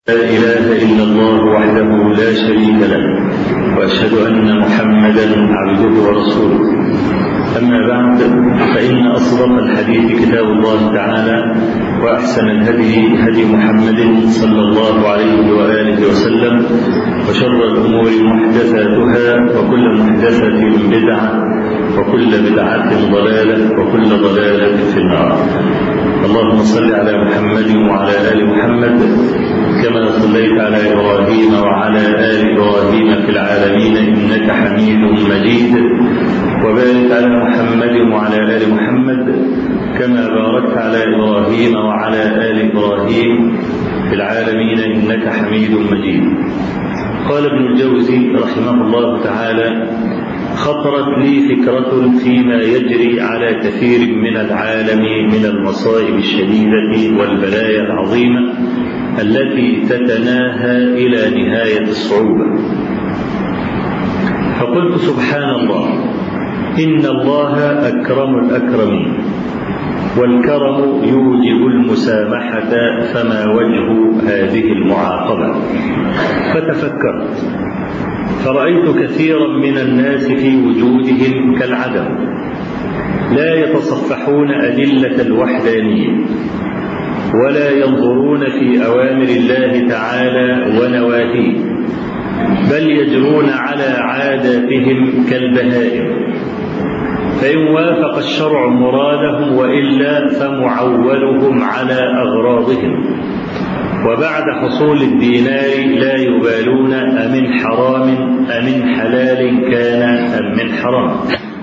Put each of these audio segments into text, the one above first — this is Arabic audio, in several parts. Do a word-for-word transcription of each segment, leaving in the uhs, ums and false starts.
لا إله إلا الله وحده لا شريك له، وأشهد أن محمدا عبده ورسوله. أما بعد، فإن أصدق الحديث كتاب الله تعالى، وأحسن الهدي هدي محمد صلى الله عليه وآله وسلم، وشر الأمور محدثاتها، وكل محدثة بدعة، وكل بدعة ضلالة، وكل ضلالة في النار. اللهم صل على محمد وعلى آل محمد كما صليت على إبراهيم وعلى آل إبراهيم في العالمين إنك حميد مجيد، وبارك على محمد وعلى آل محمد كما باركت على إبراهيم وعلى آل إبراهيم في العالمين إنك حميد مجيد. قال ابن الجوزي رحمه الله تعالى: خطرت لي فكرة فيما يجري على كثير من العالم من المصائب الشديدة والبلايا العظيمة التي تتناهى إلى نهاية الصعوبة. فقلت: سبحان الله، إن الله أكرم الأكرمين، والكرم يوجب المسامحة، فما وجه هذه المعاقبة؟ فتفكرت فرأيت كثيرا من الناس في وجودهم كالعدم، لا يتصفحون أدلة الوحدانية، ولا ينظرون في أوامر الله تعالى ونواهيه، بل يجرون على عاداتهم كالبهائم، فإن وافق الشرع مرادهم وإلا فمعولهم على أغراضهم، وبعد حصول الدينار لا يبالون أمن حرام أمن حلال كان أم من حرام،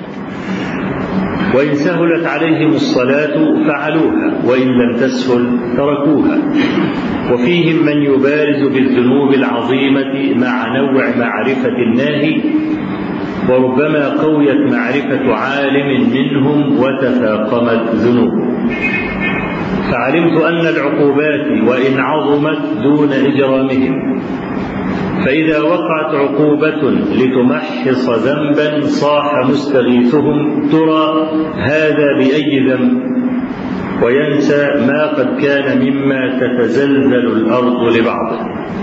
وإن سهلت عليهم الصلاة فعلوها، وإن لم تسهل تركوها. وفيهم من يبارز بالذنوب العظيمة مع نوع معرفة الناهي، وربما قويت معرفة عالم منهم وتفاقمت ذنوبه. فعلمت أن العقوبات وإن عظمت دون إجرامهم، فإذا وقعت عقوبة لتمحص ذنبا صاح مستغيثهم: ترى هذا بأي ذنب؟ وينسى ما قد كان مما تتزلزل الأرض لبعضه.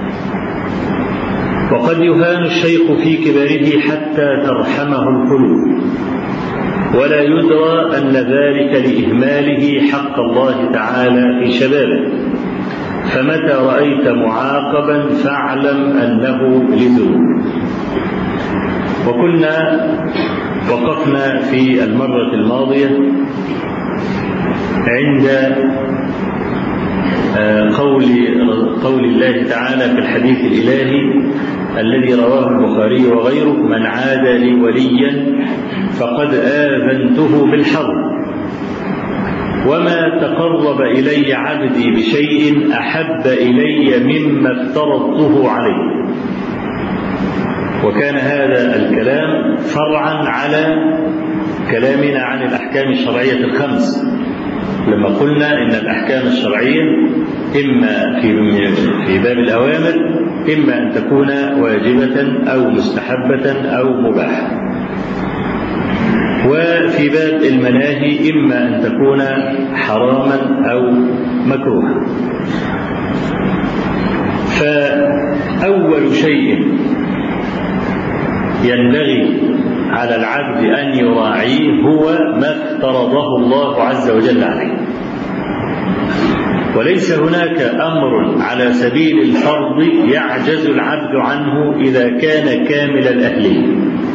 وقد يهان الشيخ في كبره حتى ترحمه القلوب، ولا يدرى أن ذلك لإهماله حق الله تعالى في شبابه. فمتى رأيت معاقبا فاعلم أنه لذنوب. وكنا وقفنا في المرة الماضية عند قول قول الله تعالى في الحديث الإلهي الذي رواه البخاري وغيره: من عادى لي وليا فقد آذنته بالحرب، وما تقرب إلي عبدي بشيء أحب إلي مما افترضته عليه. وكان هذا الكلام فرعا على كلامنا عن الأحكام الشرعية الخمس، لما قلنا إن الأحكام الشرعية إما في في باب الأوامر إما أن تكون واجبة أو مستحبة أو مباحة، وفي باب المناهي إما أن تكون حراما أو مكروها. فأول شيء ينبغي على العبد أن يراعيه هو ما افترضه الله عز وجل عليه، وليس هناك أمر على سبيل الفرض يعجز العبد عنه إذا كان كامل الأهلية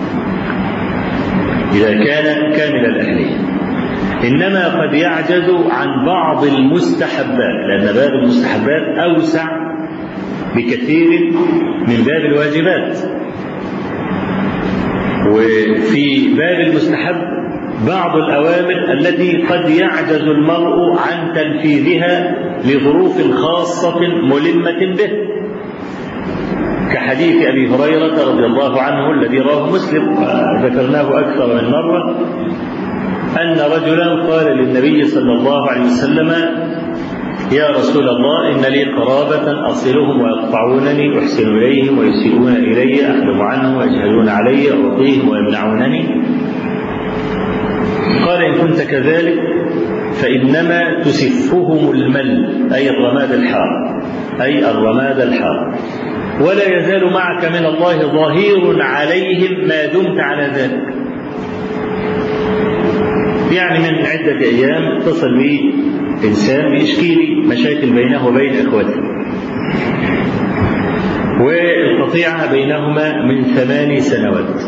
إذا كان كامل الأهلية إنما قد يعجز عن بعض المستحبات، لأن باب المستحبات أوسع بكثير من باب الواجبات. وفي باب المستحب بعض الأوامر التي قد يعجز المرء عن تنفيذها لظروف خاصة ملمة به، كحديث أبي هريرة رضي الله عنه الذي رواه مسلم وذكرناه أكثر من مرة، أن رجلا قال للنبي صلى الله عليه وسلم: يا رسول الله، إن لي قرابة أصلهم ويقطعونني، أحسن إليهم ويسيئون إلي، أخدم عنهم ويجهلون علي، أعطيهم ويمنعونني. قال: إن كنت كذلك فإنما تسفهم المل، أي الرماد الحار، أي الرماد الحار، ولا يزال معك من الله ظهير عليهم ما دمت على ذلك. يعني من عدة أيام اتصل بي إنسان يشكي لي مشاكل بينه وبين إخوته، والقطيعة بينهما من ثماني سنوات،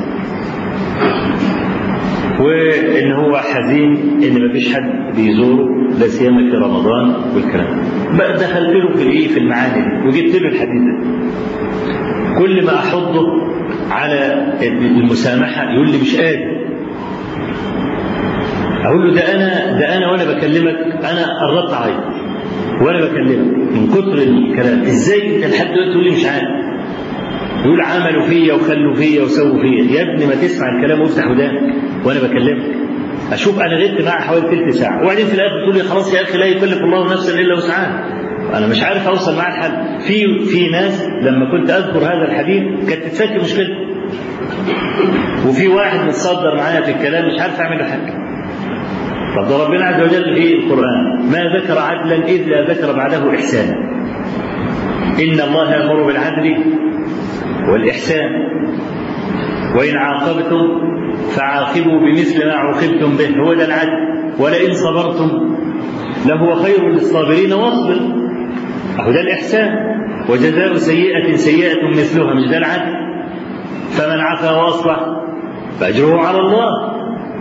وإن هو حزين إن مفيش حد بيزوره لا سيما في رمضان والكلام. بقى دخلت له في الإيه في المعاني وجبت له الحديث ده، كل ما أحضه على المسامحة يقول لي مش قادر. أقول له ده أنا ده أنا وأنا بكلمك أنا قربت أعيط وأنا بكلمك من كتر الكلام. إزاي أنت لحد دلوقتي تقول لي مش عارف؟ يقول عملوا فيا وخلوا فيا وسووا فيا. يا ابني ما تسمع الكلام وافتح ودانك وانا بكلمك. اشوف انا غبت معاه حوالي ثلث ساعه وبعدين في الاخر تقول لي خلاص يا اخي لا يكلف الله نفسا الا وسعها. انا مش عارف اوصل معاه الحل. في في ناس لما كنت اذكر هذا الحديث كانت تتفك مشكلته، وفي واحد متصدر معايا في الكلام مش عارف اعمل له حاجه. طب ده ربنا عز وجل في القران ما ذكر عدلا الا ذكر بعده احسانا. ان الله يامر بالعدل والإحسان وإن عاقبتم فعاقبوا بمثل ما عوقبتم به، هو ده العدل. ولئن صبرتم لهو خير للصابرين واصبر، أهو ده الإحسان. وجزاء سيئة سيئة مثلها، مش ده العدل. فمن عفا وأصلح فأجره على الله.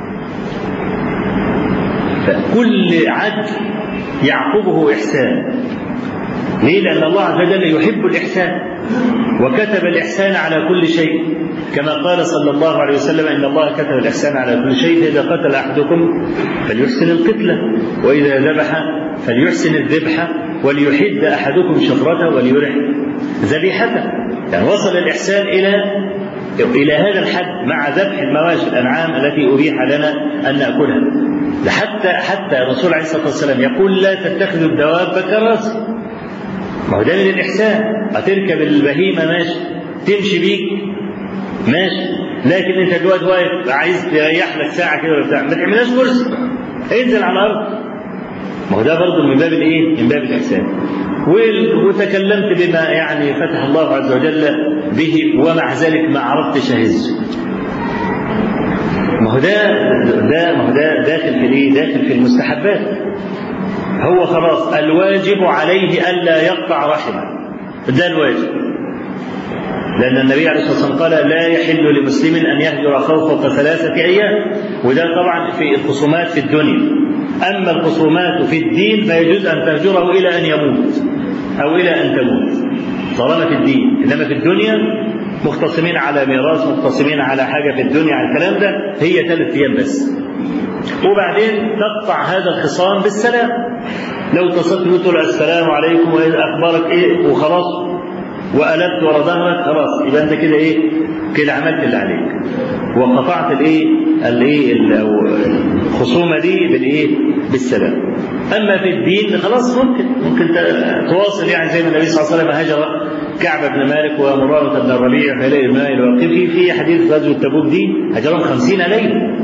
فكل عدل يعقبه إحسان. ليه؟ لأن الله عز وجل يحب الإحسان وكتب الإحسان على كل شيء، كما قال صلى الله عليه وسلم إن الله كتب الإحسان على كل شيء. فإذا قتل أحدكم فليحسن القتلة، وإذا ذبح فليحسن الذبح، وليحد أحدكم شفرته وليرح ذبيحته. يعني وصل الإحسان إلى إلى هذا الحد مع ذبح المواشي الأنعام التي أبيح لنا أن نأكلها. حتى حتى الرسول عليه الصلاة والسلام يقول لا تتخذوا الدواب كراسي. ما هو ده من الإحسان. هتركب البهيمة ماشي، تمشي بيك ماشي، لكن أنت دلوقتي واقف عايز تريح لك ساعة كده ولا بتاع، ما تعملهاش كرسي، انزل على الأرض. ما هو ده برضه من باب الإيه؟ من باب الإحسان. وتكلمت بما يعني فتح الله عز وجل به، ومع ذلك ما عرفتش أهزه. ما هو ده ده ما هو ده داخل في الإيه؟ داخل في المستحبات. هو خلاص الواجب عليه ألا يقطع رحمه، ده الواجب. لأن النبي عليه الصلاة والسلام قال لا يحل لمسلم أن يهجر أخاه فوق ثلاثة أيام، وده طبعا في الخصومات في الدنيا. أما الخصومات في الدين فيجوز أن تهجره إلى أن يموت أو إلى أن تموت طالما في الدين. إنما في الدنيا مختصمين على ميراث، مختصمين على حاجة في الدنيا، على الكلام ده هي ثلاث أيام بس، وبعدين تقطع هذا الخصام بالسلام. لو اتصلت تقول السلام عليكم واخبارك ايه وخلاص وقلبت ورا ظهرك، خلاص يبقى انت كده ايه؟ كده عملت اللي عليك وقطعت الايه؟ الايه الخصومه دي بالايه؟ بالسلام. اما في الدين خلاص ممكن ممكن تواصل، يعني زي ما النبي صلى الله عليه وسلم هاجر كعب بن مالك ومرارة بن الربيع في ليل الماء الواقفي في حديث غزوة تبوك دي هجرهم خمسين ليلة.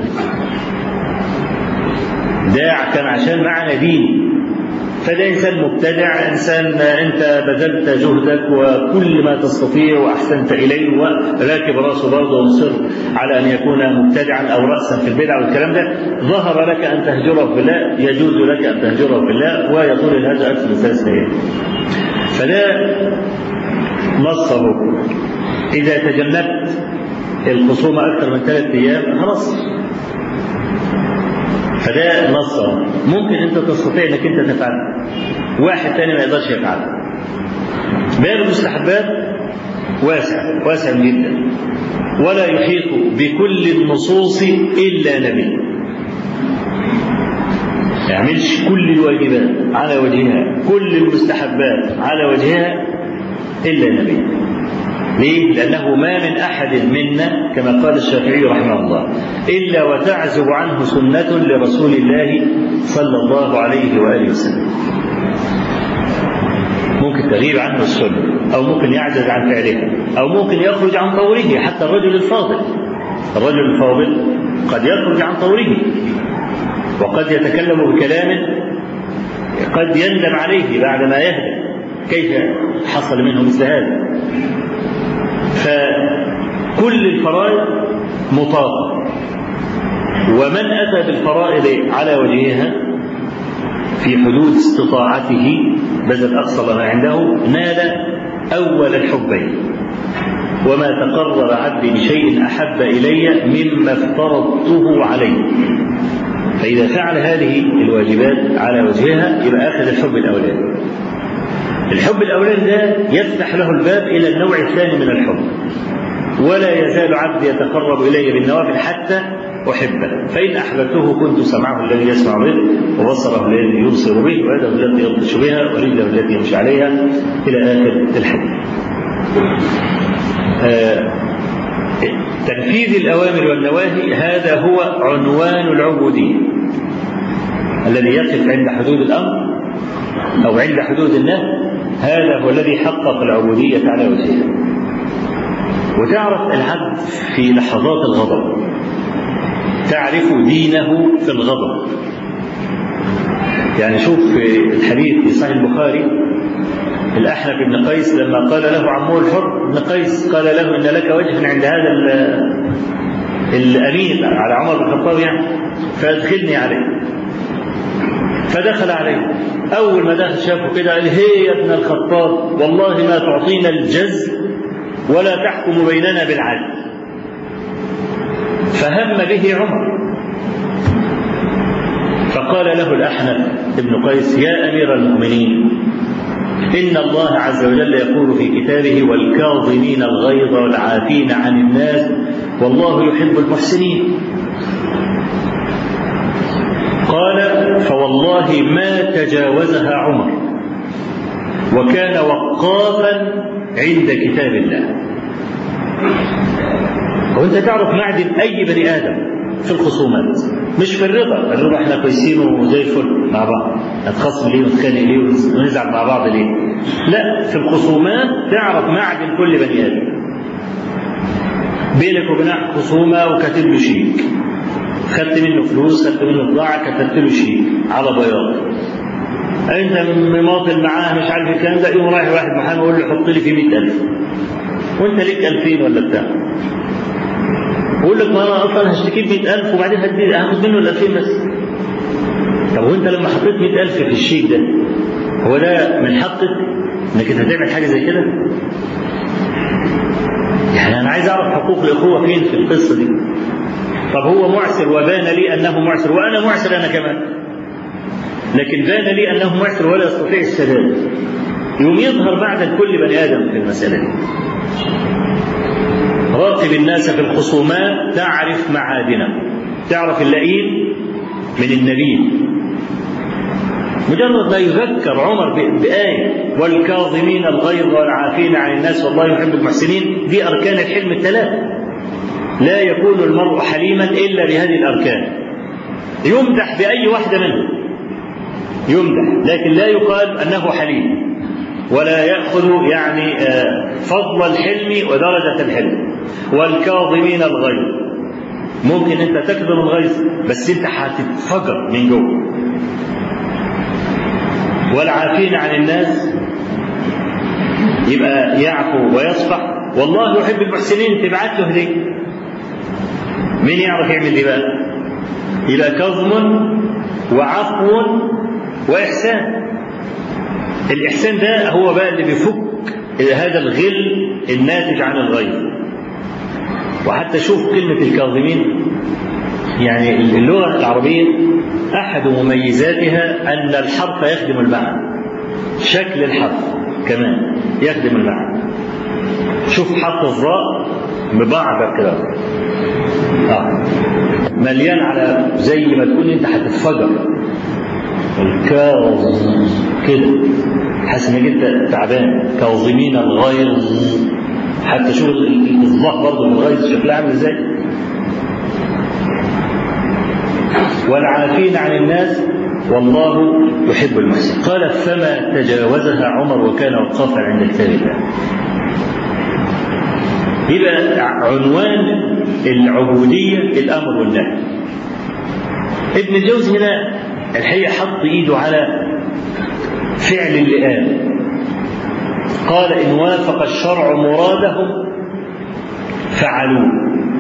ده كان عشان معنى دين. فده إنسان مبتدع، إنسان أنت بذلت جهدك وكل ما تستطيع وأحسنت إليه وراكب راسه برضه ومصر على أن يكون مبتدعا أو رأسا في البدع والكلام ده، ظهر لك أن تهجره في الله، يجوز لك أن تهجره في الله، ويطول الهجر أكثر من ثلاث أيام. فده نصه. إذا تجنبت الخصومة أكثر من ثلاث أيام خلاص، فده نصه. ممكن أنت تستطيع أنك أنت تفعل، واحد ثاني ما يقدرش يفعل. باب المستحبات واسع واسع جدا، ولا يحيط بكل النصوص إلا نبي. ما يعملش كل الواجبات على وجهها، كل المستحبات على وجهها إلا نبي. ليه؟ لأنه ما من أحد منا كما قال الشافعي رحمه الله إلا وتعزب عنه سنة لرسول الله صلى الله عليه وآله وسلم. ممكن تغيب عنه السنة، أو ممكن يعجز عن فعلها، أو ممكن يخرج عن طوره. حتى الرجل الفاضل الرجل الفاضل قد يخرج عن طوره، وقد يتكلم بكلام قد يندم عليه بعد ما يهدى. كيف حصل منه مثل هذا؟ فكل الفرائض مطاقة، ومن أتى بالفرائض على وجهها في حدود استطاعته بذل أقصى ما عنده نال أول الحبين. وما تقرر عبدي بشيء أحب إلي مما افترضته عليه. فإذا فعل هذه الواجبات على وجهها يبقى أخذ الحب الأولاني. الحب الأولاني ده يفتح له الباب إلى النوع الثاني من الحب. ولا يزال عبدي يتقرب إلي بالنوافل حتى أحبه، فإن أحببته كنت سمعه الذي يسمع به، وبصره الذي يبصر به، ويده التي يبطش بها، ورجله التي يمشي عليها، إلى آخر الحديث. آه تنفيذ الأوامر والنواهي هذا هو عنوان العبودية. الذي يقف عند حدود الأمر أو عند حدود النهي هذا هو الذي حقق العبودية على وجهها. وتعرف العبد في لحظات الغضب، تعرف دينه في الغضب. يعني شوف في الحديث في صحيح البخاري الأحنف بن قيس لما قال له عمه الحر بن قيس قال له إن لك وجها عند هذا الأمير على عمر بن الخطاب يعني فأدخلني عليه. فدخل عليه، أول ما دخل شافه كده قال هي يا ابن الخطاب والله ما تعطينا الجزء ولا تحكم بيننا بالعدل. فهم به عمر، فقال له الأحنف بن قيس يا أمير المؤمنين إن الله عز وجل يقول في كتابه والكاظمين الغيظ والعافين عن الناس والله يحب المحسنين. قال فوالله ما تجاوزها عمر، وكان وقافا عند كتاب الله. وانت تعرف معدن اي بني ادم في الخصومات، مش في الرضا. الرضا احنا كويسين وزي الفل مع بعض، نتخاصم ليه ونتخانق ليه ونزعل مع بعض ليه؟ لا، في الخصومات تعرف معدن كل بني ادم. بينك وبين خصومه وكاتب له شيك، خدت منه فلوس، خدت منه بضاعه، كتبت له شيك على بياض. انت مماطل معاه مش عارف الكلام ده، يقوم رايح واحد محامي يقول له حط لي فيه مئة ألف وانت ليك ألفين ولا بتاع، يقول لك ما انا اصلا هشتكي ب مئة ألف وبعدين هدي هاخد منه ال ألفين بس. طب وانت لما حطيت مئة ألف في الشيك ده هو ده من حقك انك انت تعمل حاجه زي كده؟ يعني انا عايز اعرف حقوق الاخوه فين في القصه دي. طب هو معسر وبان لي انه معسر وانا معسر انا كمان، لكن بان لي انه معسر ولا يستطيع السداد، يوم يظهر بعد كل بني ادم في المساله دي. راقب الناس في الخصومات تعرف معادنه، تعرف اللئيم من النبيل. مجرد ما يذكر عمر بآية والكاظمين الغيظ والعافين عن الناس والله يحب المحسنين، دي أركان الحلم الثلاثة. لا يكون المرء حليما إلا بهذه الأركان. يمدح بأي واحدة منهم يمدح، لكن لا يقال أنه حليم، ولا يأخذ يعني فضل الحلم ودرجة الحلم. والكاظمين الغيظ، ممكن أنت تكظم الغيظ بس أنت هتتفجر من جوه. والعافين عن الناس يبقى يعفو ويصفح، والله يحب المحسنين، تبعت له هديه. مين يعرف يعمل دي بقى؟ يبقى كظم وعفو وإحسان. الإحسان ده هو بقى اللي بيفك هذا الغل الناتج عن الغيظ. وحتى شوف كلمة الكاظمين، يعني اللغة العربية أحد مميزاتها أن الحرف يخدم المعنى، شكل الحرف كمان يخدم المعنى. شوف حرف الظاء مبعبر كده آه. مليان على زي ما تكون انت هتتفجر. الكاظم كده حاسس انك انت تعبان، كاظمين الغيظ. حتى شوف الظاء برضه الغيظ شكلها عامل ازاي. والعافين عن الناس والله يحب المحسن. قال فما تجاوزها عمر وكان وقافا عند كتاب الله. يبقى عنوان العبودية الأمر والنهي. ابن الجوزي هنا الحقيقة حط إيده على فعل اللئام. قال إن وافق الشرع مرادهم فعلوه،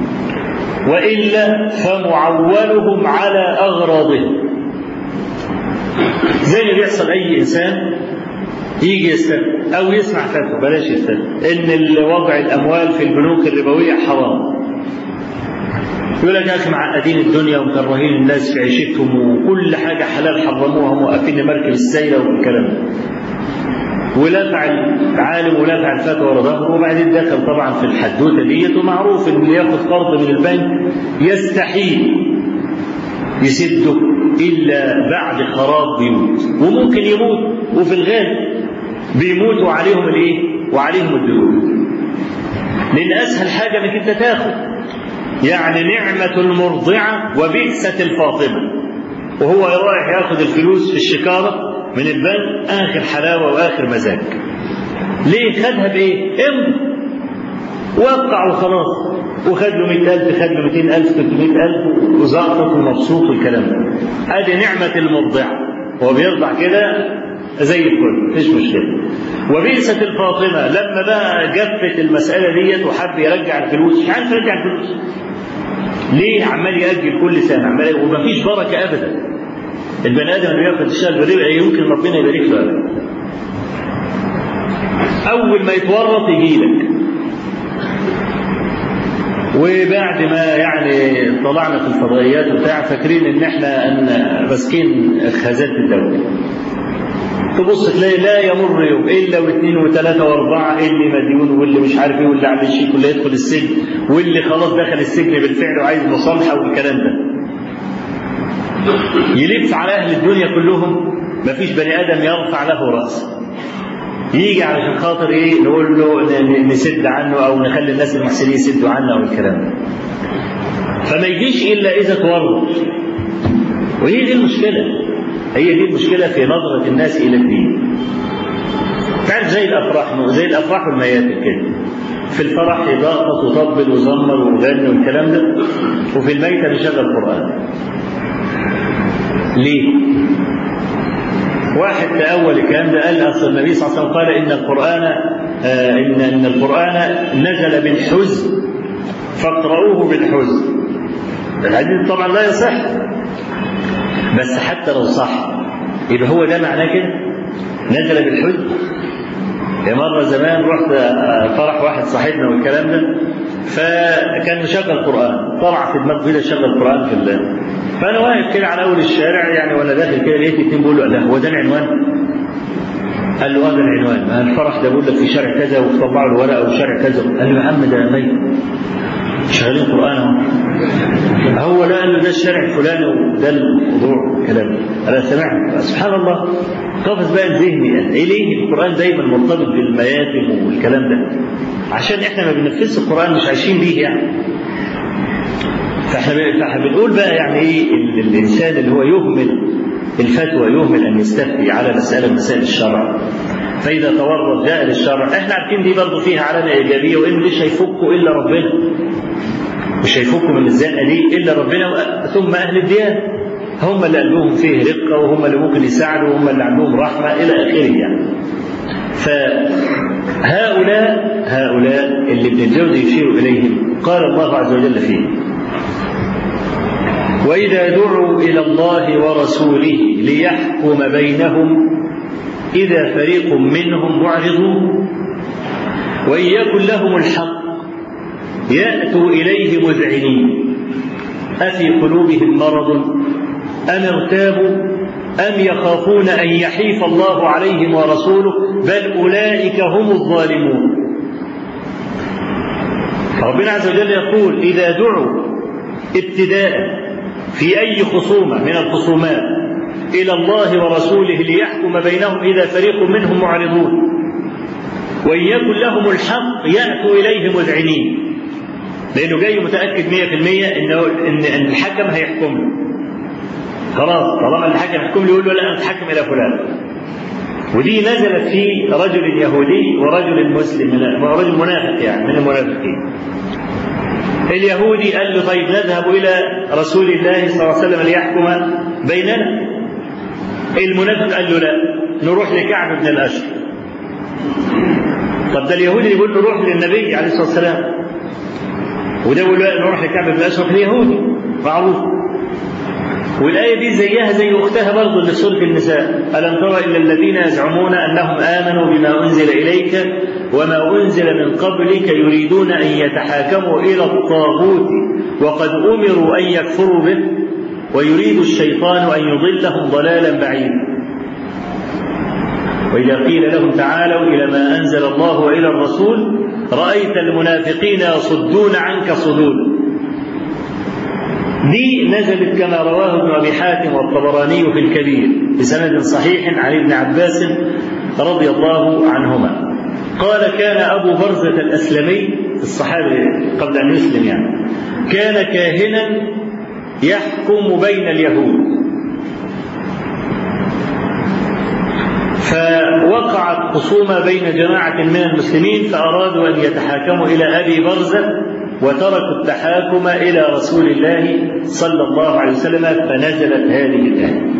وإلا فمعولهم على أغراضهم. زي ما بيحصل أي إنسان يجي يستفتي أو يسمع فتوى، بلاش يستفتي، إن وضع الأموال في البنوك الربوية حرام. يقول لك يا أخي معقدين الدنيا ومكرهين الناس في عيشتهم وكل حاجة حلال حرموها وموقفين مركب السيلة والكلام ده. ولافع العالم ولافع الفتوى ورا ظهره، وبعدين دخل طبعا في الحدوته ديت. ومعروف ان اللي ياخذ قرض من البنك يستحيل يسده الا بعد خراب بيوت، وممكن يموت، وفي الغالب بيموتوا عليهم الايه؟ وعليهم الديون. لان اسهل حاجه انك انت تاخد، يعني نعمه المرضعه وبئسه الفاطمه، وهو رايح ياخذ الفلوس في الشكاره من البنك، آخر حلاوة وآخر مزاج. ليه؟ خدها بإيه؟ امضي وقع وخلاص، وخد له مئة ألف، خد له مئتين ألف، ثلاثمئة ألف، وزعطت ومبسوط والكلام ده. أدي نعمة المرضعة، هو بيرضع كده زي الفل، مفيش مشكلة. وبئسة الفاطمة لما بقى جفت المسألة ديت وحب يرجع الفلوس، مش عارف يرجع الفلوس. ليه؟ عمال يأجل كل سنة، عمال، ومفيش بركة أبدا. البني ادم اللي بياخد الشهر بالربا يمكن ربنا يبارك له. اول ما يتورط يجي لك. وبعد ما يعني طلعنا في الفضائيات وبتاع فاكرين ان احنا ان ماسكين خزانه الدوله. تبص تلاقي لا يمر يوم الا واثنين وثلاثه واربعه، اللي مديون واللي مش عارف ايه واللي على الشيك واللي يدخل السجن واللي خلاص دخل السجن بالفعل وعايز مصالحه والكلام ده. يلف على أهل الدنيا كلهم، مفيش بني آدم يرفع له رأس. يجي علشان خاطر إيه؟ نقول له نسد عنه أو نخلي الناس المحسنين يسدوا عنه أو الكلام ده. فما يجيش إلا إذا تورط. وهي دي المشكلة، هي دي المشكلة في نظرة الناس إلى الدين. تعرف زي الأفراح، زي الأفراح والمياتم كده. في الفرح يضاقط وطبل وزمر وغني والكلام ده، وفي الميتة نشغل القرآن. ليه؟ واحد تأول الكلام ده قال أصل النبي صلى الله عليه وسلم قال إن القرآن آه إن إن القرآن نزل بالحزن فاقرؤوه بالحزن. الحديث طبعا لا يصح، بس حتى لو صح يبقى هو ده معناه كده نزل بالحزن. مرة زمان رحت فرح واحد صاحبنا والكلام ده، فكان مشغل قرآن، طلع في دماغه كده شغل قرآن في الله. فأنا واقف كده على أول الشارع يعني وأنا داخل كده لقيت اتنين بيقولوا لا هو ده العنوان؟ قال له هذا العنوان، ما الفرح ده بيقول لك في شارع كذا وطبعوا الورقة وشارع كذا. قال له يا عم ده ميت شغالين قرآن اهو. هو لا قال له ده الشارع الفلاني وده الموضوع كلام. أنا سمعت سبحان الله قفز بقى ذهني ايه ليه القرآن دايما مرتبط بالمياتم والكلام ده؟ عشان احنا ما بننفذش القرآن، مش عايشين بيه يعني. فاحنا بنقول بقى يعني ايه الانسان اللي هو يهمل الفتوى، يهمل ان يستفتي على مسألة مسائل الشرع، فإذا تورط جاء للشرع. احنا عارفين دي برضه فيها علامة إيجابية، وإن مش هيفكوا إلا ربنا، مش هيفكوا من الزنقة دي إلا ربنا ثم أهل الديانة، هم اللي قلبهم فيه رقة وهم اللي ممكن يساعدوا وهم اللي عندهم رحمة إلى آخره يعني. فهؤلاء هؤلاء اللي ابن الجوزي يشير إليهم قال الله عز وجل فيه: وإذا دعوا إلى الله ورسوله ليحكم بينهم إذا فريق منهم معرضون وإن يكن لهم الحق يأتوا إليه مذعنين أفي قلوبهم مرض أم ارتابوا أم يخافون أن يحيف الله عليهم ورسوله بل أولئك هم الظالمون. ربنا عز وجل يقول: إذا دعوا ابتداء في أي خصومة من الخصومات إلى الله ورسوله ليحكم بينهم إذا فريق منهم معرضون وإن يكن لهم الحق يأتوا إليه مذعنين، لأنه جاي متأكد مية في المية إنه إن الحكم هيحكم له. خلاص طالما الحكم يحكم له يقول له لا أتحكم إلى فلان. ودي نزلت في رجل يهودي ورجل مسلم، رجل منافق يعني من المنافقين. اليهودي قال له: طيب نذهب إلى رسول الله صلى الله عليه وسلم ليحكم بيننا. المنافق قال له: لا، نروح لكعب بن الأشرف. طب ده اليهودي يقول له روح للنبي عليه الصلاة والسلام، وده يقول له نروح لكعب بن الأشرف اليهودي معروف. والآية دي زيها زي أختها برضه اللي في سورة النساء: ألم تر إلا الذين يزعمون أنهم آمنوا بما أنزل إليك وما أنزل من قبلك يريدون أن يتحاكموا إلى الطاغوت وقد أمروا أن يكفروا به ويريد الشيطان أن يضلهم ضلالا بعيدا. وإذا قيل لهم تعالوا إلى ما أنزل الله وإلى الرسول رأيت المنافقين يصدون عنك صدودا. دي نزلت كما رواه ابن أبي حاتم والطبراني في الكبير بسند صحيح عن ابن عباس رضي الله عنهما قال: كان أبو برزة الأسلمي الصحابي قبل أن يسلم يعني كان كاهنا يحكم بين اليهود، فوقعت خصومة بين جماعة من المسلمين فأرادوا أن يتحاكموا إلى أبي برزة وتركوا التحاكم إلى رسول الله صلى الله عليه وسلم، فنزلت هذه الآية.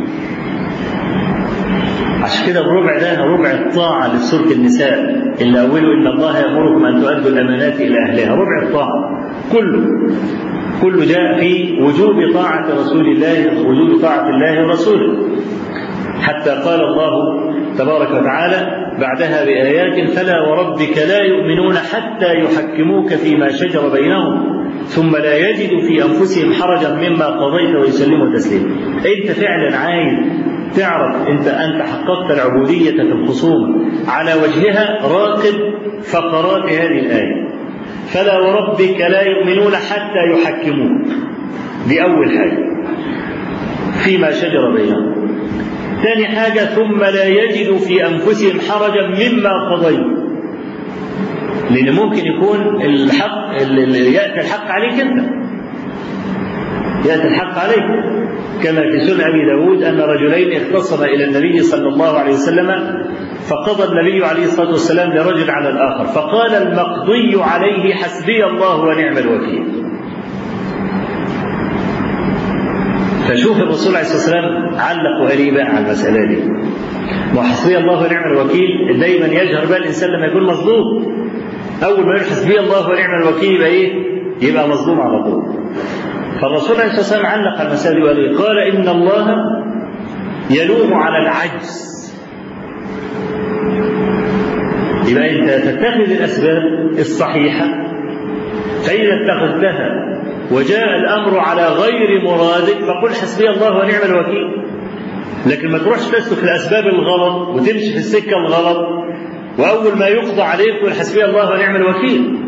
عشان كده الربع ده ربع الطاعة لسورة النساء اللي أوله إن الله يأمركم أن تؤدوا الأمانات إلى أهلها، ربع الطاعة كله كله جاء في وجوب طاعة رسول الله، وجوب طاعة الله ورسوله، حتى قال الله تبارك وتعالى بعدها بآيات: فلا وربك لا يؤمنون حتى يحكموك فيما شجر بينهم ثم لا يجدوا في أنفسهم حرجا مما قضيت ويسلموا تسليما. أنت فعلا عايز تعرف أنت أنت حققت العبودية في الخصومة على وجهها، راقب فقرات هذه الآية: فلا وربك لا يؤمنون حتى يحكموك، دي أول حاجة فيما شجر بينهم. ثاني حاجة: ثم لا يجدوا في أنفسهم حرجا مما قضيت، لأن ممكن يكون الحق اللي يأتي الحق عليك أنت، يأتي الحق عليك، كما في سنن أبي داود أن رجلين اختصما إلى النبي صلى الله عليه وسلم فقضى النبي عليه الصلاة والسلام لرجل على الآخر فقال المقضي عليه: حسبي الله ونعم الوكيل. فشوف الرسول عليه الصلاة والسلام علق وقال على المسألة دي: وحسبي الله ونعم الوكيل دايما يجهر بها الإنسان لما يكون مظلوم. أول ما يقول حسبي الله ونعم الوكيل يبقى إيه؟ يبقى مظلوم على طول. فالرسول عليه الصلاة والسلام علق على المسألة دي وقال: قال إن الله يلوم على العجز. يبقى أنت تتخذ الأسباب الصحيحة، فإذا اتخذتها وجاء الأمر على غير مرادك فقل حسبي الله ونعم الوكيل. لكن ما تروحش تسلك الأسباب الغلط وتمشي في السكة الغلط وأول ما يقضى عليك تقول حسبي الله ونعم الوكيل.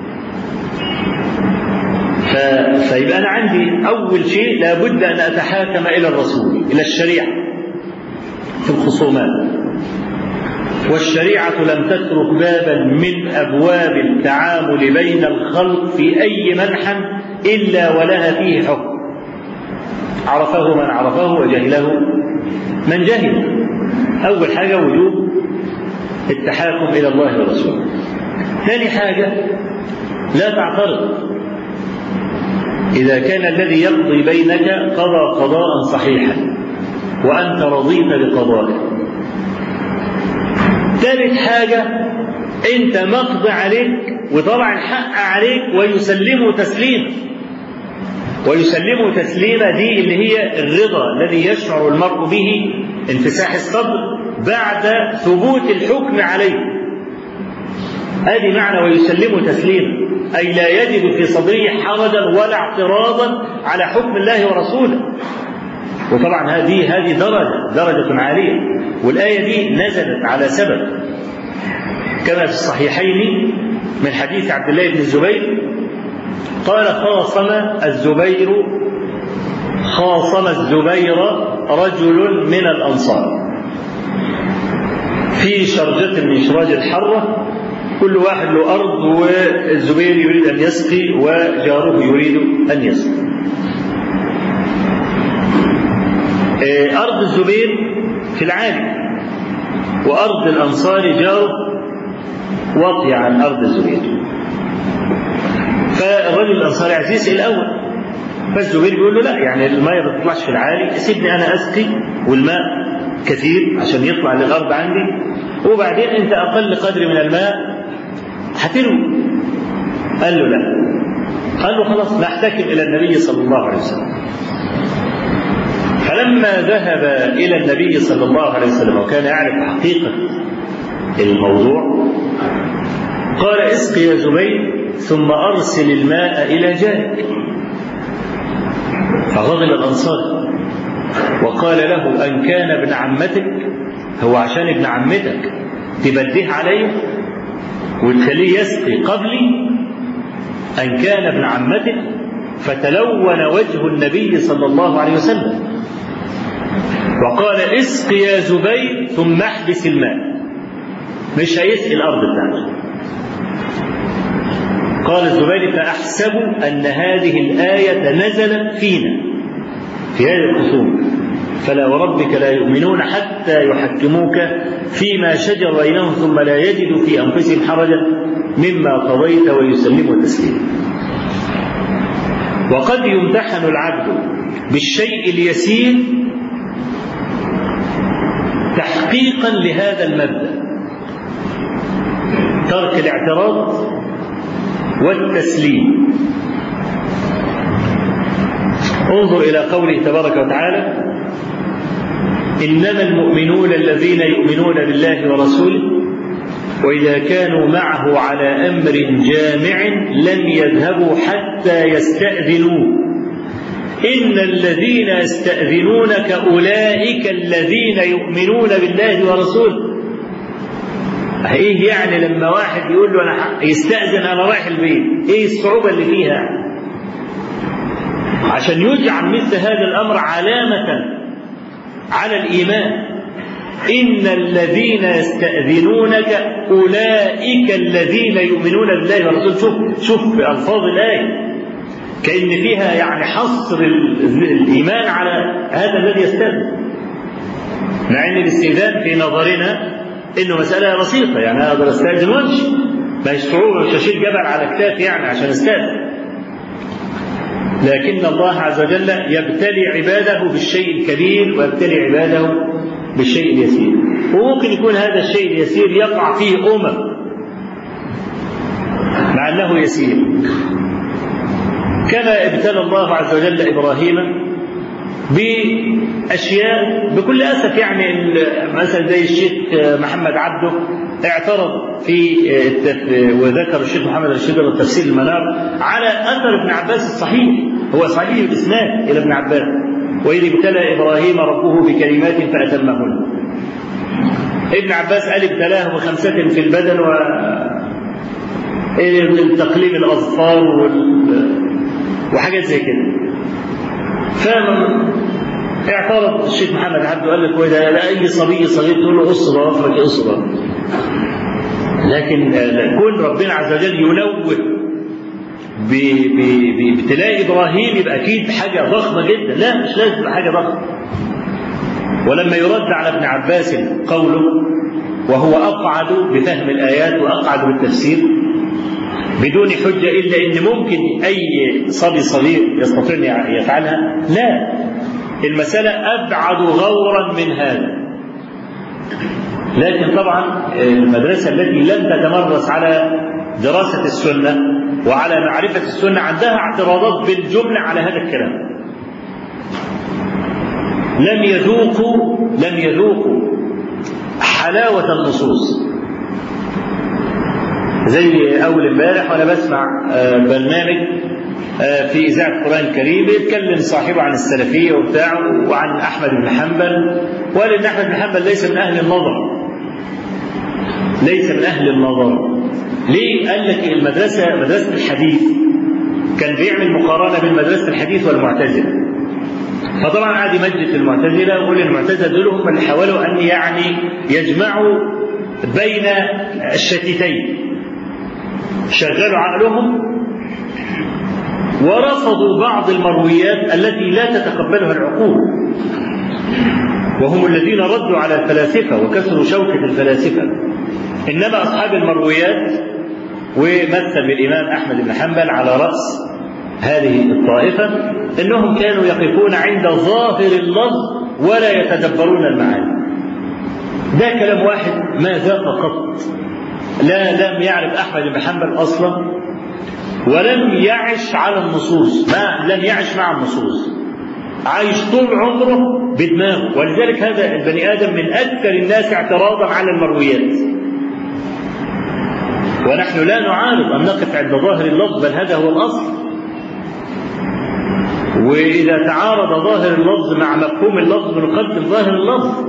ف... فيبقى أنا عندي أول شيء لابد أن أتحاكم إلى الرسول، إلى الشريعة في الخصومات. والشريعة لم تترك بابا من أبواب التعامل بين الخلق في أي منحى إلا ولها فيه حكم، عرفه من عرفه وجهله من جهل. أول حاجة وجوب التحاكم إلى الله ورسوله. ثاني حاجة لا تعترض إذا كان الذي يقضي بينك قضى قضاء صحيحا وأنت رضيت بقضائه. ثالث حاجة أنت مقضي عليك وطبعا الحق عليك ويسلموا تسليما، ويسلموا تسليما دي اللي هي الرضا الذي يشعر المرء به، انفساح الصدر بعد ثبوت الحكم عليه. ادي معنى ويسلموا تسليما، أي لا يجد في صدره حرجا ولا اعتراضا على حكم الله ورسوله. وطبعا هذه هذه درجة درجة عالية، والآية دي نزلت على سبب كما في الصحيحين من حديث عبد الله بن الزبير قال: خاصم الزبير خاصم الزبير رجل من الأنصار في شرجة من شراج الحرة، كل واحد له أرض والزبير يريد أن يسقي وجاره يريد أن يسقي. أرض الزبير في العالي وأرض الأنصار جاره واطية عن أرض الزبير. فالرجل الأنصاري عايز يسقي الأول، فالزبير بيقول له: لا، يعني الماء ما تطلعش في العالي، سيبني أنا أسقي والماء كثير عشان يطلع للأرض عندي، وبعدين أنت أقل قدر من الماء هتروي. قال له لا. قال له خلاص نحتكم إلى النبي صلى الله عليه وسلم. فلما ذهب إلى النبي صلى الله عليه وسلم وكان يعرف حقيقة الموضوع قال اسق يا زبير ثم أرسل الماء إلى جارك. فغضب الأنصار وقال له أن كان ابن عمتك، هو عشان ابن عمتك تبديه عليه وتخليه يسقي قبلي؟ أن كان ابن عمتك. فتلون وجه النبي صلى الله عليه وسلم وقال اسق يا زبير ثم احبس الماء، مش هيسقي الأرض بتاعته. قال الزبير فأحسب أن هذه الآية نزلت فينا في هذه الخصوم فلا وربك لا يؤمنون حتى يحكموك فيما شجر بينهم ثم لا يجدوا في أنفسهم حرجا مما قضيت ويسلموا تسليما. وقد يمتحن العبد بالشيء اليسير تحقيقا لهذا المبدأ، ترك الاعتراض والتسليم. انظر إلى قوله تبارك وتعالى إنما المؤمنون الذين يؤمنون بالله ورسوله وإذا كانوا معه على أمر جامع لم يذهبوا حتى يستأذنوه إن الذين يستأذنونك أولئك الذين يؤمنون بالله ورسوله. إيه يعني لما واحد يقول له أنا يستأذن أنا رايح البيت، إيه الصعوبة اللي فيها؟ عشان يجعل مثل هذا الأمر علامة على الإيمان. إن الذين يستأذنونك أولئك الذين يؤمنون بالله ورسوله. شوف شوف ألفاظ الآية كأن فيها يعني حصر الإيمان على هذا الذي يستأذن، مع أن الاستئذان في نظرنا إنه مسألة بسيطة، يعني أقدر أستأذن وامشي، ما يشعروا مش أشيل جبل على كتافي يعني عشان أستأذن. لكن الله عز وجل يبتلي عباده بالشيء الكبير ويبتلي عباده بالشيء اليسير، وممكن يكون هذا الشيء اليسير يقع فيه أمم مع أنه يسير، كما ابتلى الله عز وجل إبراهيم بأشياء بكل أسف. يعني مثلا زي الشيخ محمد عبده اعترض في وذكر الشيخ محمد الشجر والتفسير المنار على أثر ابن عباس الصحيح، هو صحيح الإسناد إلى ابن عباس وإذ ابتلى إبراهيم ربه بكلمات فأتمهن. ابن عباس قال ابتلاه بخمسة في البدن وتقليم الأظفار وحاجات زي كده. فاعترض الشيخ محمد عبده قال لك وإذا لا أي صبي صغير تقول له قص ضوافرك قص ضوافرك، لكن كون ربنا عز وجل ينوه بابتلاء إبراهيم يبقى أكيد حاجة ضخمة جدا. لا مش لازم تبقى حاجة ضخمة. ولما يرد على ابن عباس قوله وهو أقعد بفهم الآيات وأقعد بالتفسير بدون حجة إلا إن ممكن أي صبي صغير يستطيع أن يفعلها، لا، المسألة أبعد غورا من هذا. لكن طبعا المدرسة التي لم تتمرس على دراسة السنة وعلى معرفة السنة عندها اعتراضات بالجملة على هذا الكلام. لم يذوقوا لم يذوقوا حلاوة النصوص. زي أول امبارح وأنا بسمع برنامج في إذاعة القرآن الكريم يتكلم صاحبه عن السلفية وبتاعه وعن أحمد بن حنبل، وقال إن أحمد بن حنبل ليس من أهل النظر، ليس من أهل النظر. ليه؟ قال لك المدرسة مدرسة الحديث كان بيعمل مقارنة بين مدرسة الحديث والمعتزلة، فطبعا قعد يمجد المعتزلة ويقول المعتزلة دول هم اللي حاولوا أن يعني يجمعوا بين الشتيتين، شغلوا عقلهم ورفضوا بعض المرويات التي لا تتقبلها العقول، وهم الذين ردوا على الفلاسفة وكسروا شوكة الفلاسفة. إنما أصحاب المرويات ومثل بالإمام أحمد بن حنبل على رأس هذه الطائفة إنهم كانوا يقفون عند ظاهر اللفظ ولا يتدبرون المعاني. ده كلام واحد ما ذاق قط لا لم يعرف أحمد بن حنبل أصلا، ولم يعش على النصوص، ما لم يعش مع النصوص، عايش طول عمره بدماغه. ولذلك هذا البني آدم من أكثر الناس اعتراضا على المرويات. ونحن لا نعارض أن نقف عند ظاهر اللفظ، بل هذا هو الأصل. وإذا تعارض ظاهر اللفظ مع مفهوم اللفظ بنقدم ظاهر اللفظ،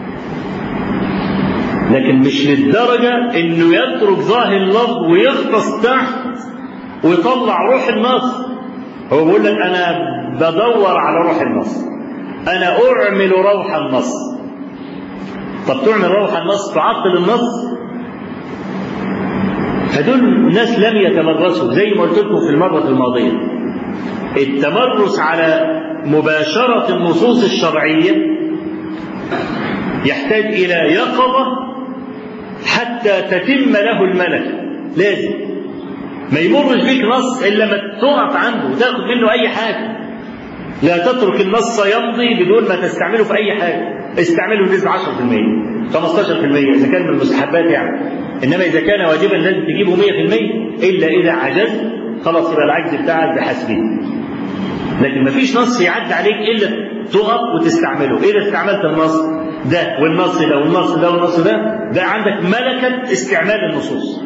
لكن مش للدرجة إنه يترك ظاهر اللفظ ويغطس تحت ويطلع روح النص. هو بيقول لك أنا بدور على روح النص، أنا أعمل روح النص. طب تعمل روح النص تعطل النص؟ هدول الناس لم يتمرسوا، زي ما قلت لكم في المرة الماضية، التمرس على مباشرة النصوص الشرعية يحتاج إلى يقظة حتى تتم له الملكة. لازم ما يمرش بيك نص إلا ما تقف عنده وتاخد منه أي حاجة. لا تترك النص يمضي بدون ما تستعمله في أي حاجة. استعمله بنسبة عشرة بالمئة خمستاشر بالمئة إذا كان من المستحبات يعني، إنما إذا كان واجبا لازم تجيبه مئة بالمئة، إلا إذا عجزت خلاص يبقى العجز بتاعك بحسبه. لكن ما فيش نص يعد عليك إلا تقف وتستعمله. إذا استعملت النص ده والنص ده والنص ده والنص ده، ده عندك ملكة استعمال النصوص.